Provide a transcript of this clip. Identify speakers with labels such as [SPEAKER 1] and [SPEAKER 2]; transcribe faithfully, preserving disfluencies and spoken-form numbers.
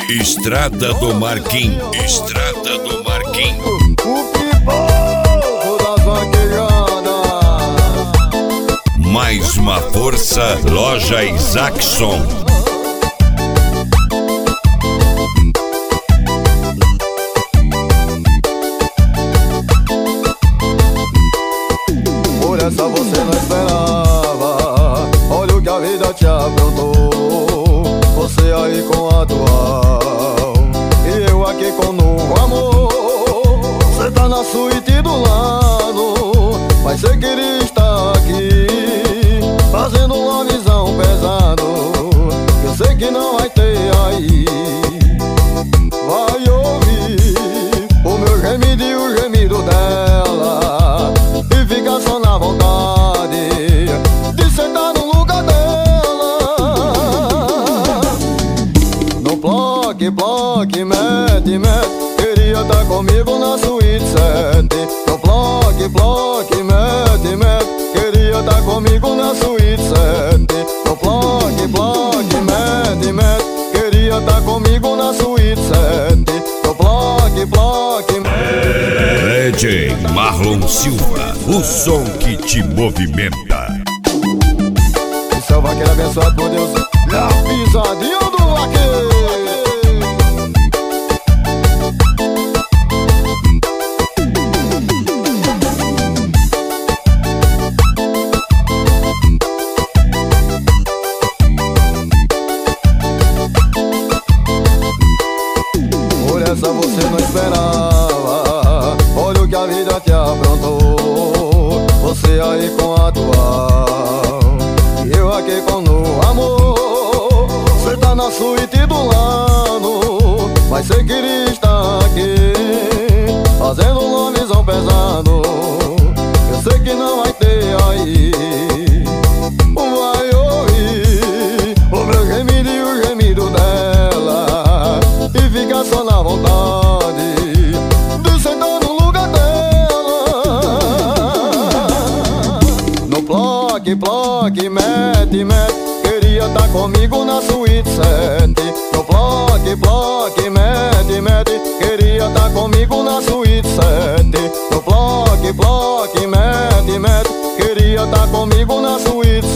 [SPEAKER 1] Estrada do Marquinhos. Estrada do Marquinhos.
[SPEAKER 2] O pipoco das vaquejadas.
[SPEAKER 1] Mais uma força, Loja Isaacson.
[SPEAKER 2] Por essa você não esperava. Olha o que a vida te aprontou. Você aí com a atual e eu aqui com o novo amor. Você tá na suíte do lado, mas você queria estar aqui fazendo uma visão pesado. Eu sei que não vai ter aí. Vai ouvir o meu gemido e o gemido dela e fica só na vontade de sentar no lugar dela. No bloque, bloque, mete, mete. Queria tá comigo na suíte sete. No bloque, bloque, mete, mete. Queria tá comigo na suíte sete. No bloque, bloque, mete, mete. Queria tá comigo na suíte sete. No bloque, bloque, mete.
[SPEAKER 1] D J Marlon Silva, o som que te movimenta.
[SPEAKER 2] Esse é o vaqueiro abençoado por Deus. Na pisadinha do vaqueiro. Por essa você não esperava. Olha o que a vida te aprontou. Você aí com a atual e eu aqui com o amor. Você tá na suíte do lado, mas você queria estar aqui fazendo uma visão pesado. Eu sei que não vai ter aí. Vai ouvir o meu gemido e o gemido dela e fica só na vontade de sentar no lugar dela. No bloque, bloque, mete, mete. Queria tá comigo na suíte sete. No bloque, bloque, mete, mete. Queria tá comigo na suíte sete. No bloque, bloque, mete, mete. Queria tá comigo na suíte